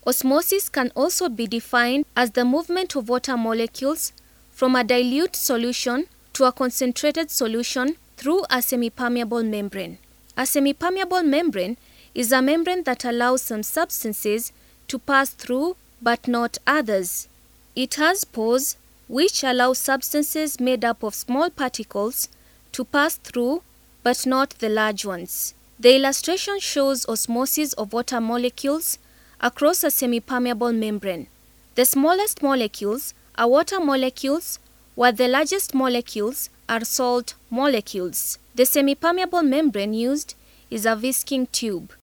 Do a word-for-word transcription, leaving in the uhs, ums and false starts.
Osmosis can also be defined as the movement of water molecules from a dilute solution to a concentrated solution through a semipermeable membrane. A semipermeable membrane is a membrane that allows some substances to pass through but not others. It has pores which allow substances made up of small particles to pass through but not the large ones. The illustration shows osmosis of water molecules across a semipermeable membrane. The smallest molecules are water molecules, while the largest molecules are salt molecules. The semipermeable membrane used is a whisking tube.